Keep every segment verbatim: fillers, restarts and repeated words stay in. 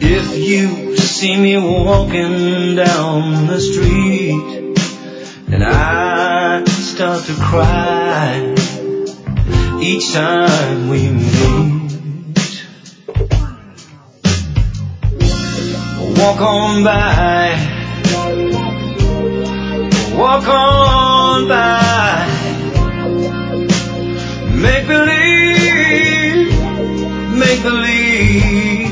If you see me walking down the street and I start to cry each time we meet, walk on by, walk on by, make believe, make believe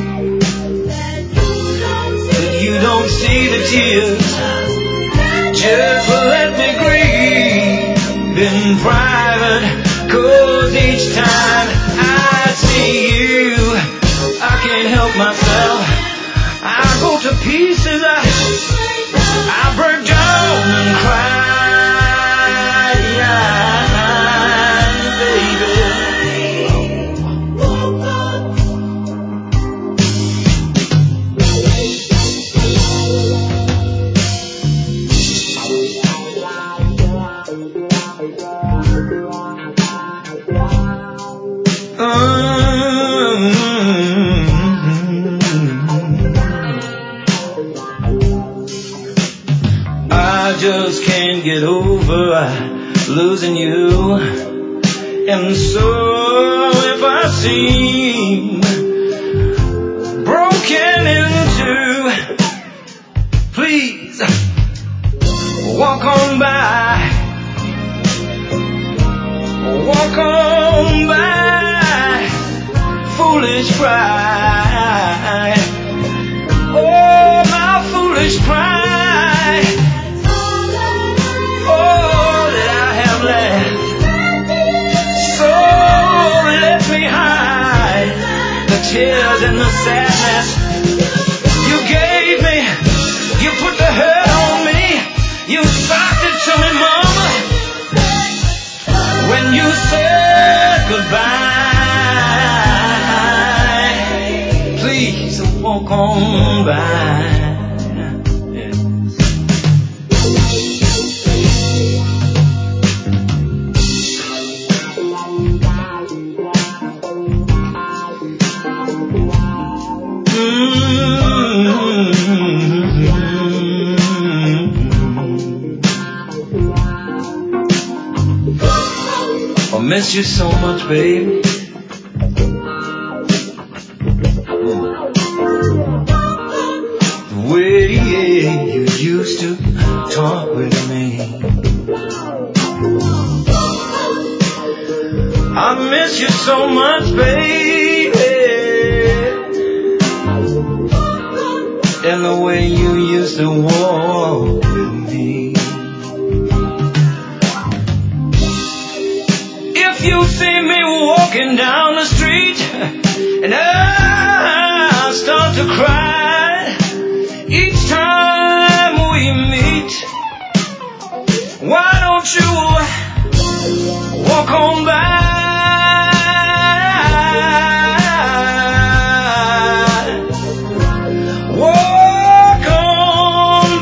that you don't see the tears. Just let me grieve in private, 'cause each time I see you, I can't help myself. I go to pieces, I, I break down and cry, baby. I just can't get over losing you, and so if I seem broken into, please walk on by, walk on by, foolish pride, oh my foolish pride. Tears and the sadness you gave me, you put the hurt on me, you socked it to me, mama, when you said goodbye. Please walk on by. I miss you so much, baby. The way you used to talk with me, I miss you so much, baby. And the way you used to walk with me. You see me walking down the street and I start to cry each time we meet. Why don't you walk on by, walk on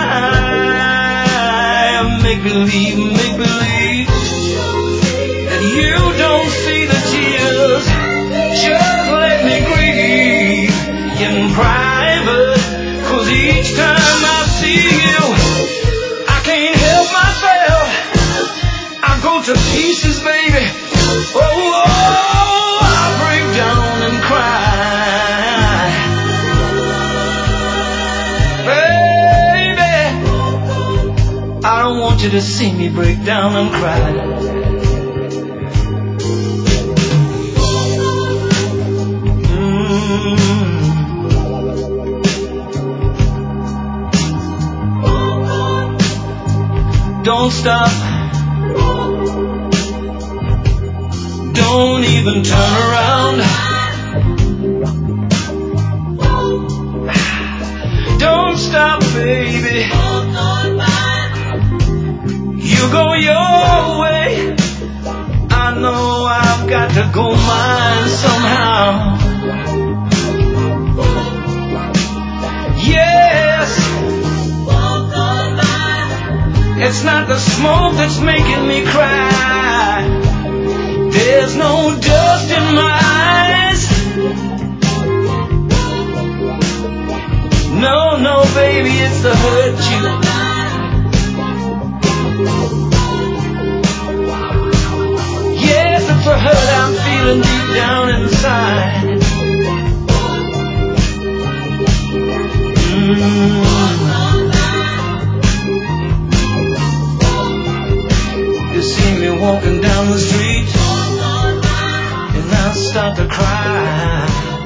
by, make believe, make believe you don't see the tears. Just let me grieve in private, 'cause each time I see you, I can't help myself. I go to pieces, baby. Oh, oh, I break down and cry, baby. I don't want you to see me break down and cry. Don't stop, don't even turn around, don't stop, baby, you go your way, I know I've got to go mine somehow. Yes, it's not the smoke that's making me cry. There's no dust in my eyes. No, no, baby, it's the hurt you. Yes, it's the hurt I'm feeling deep down inside. Mm. You see me walking down the street, and I start to cry.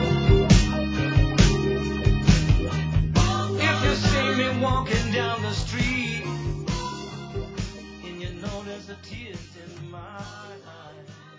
If you see me walking down the street, and you know there's the tears in my eyes.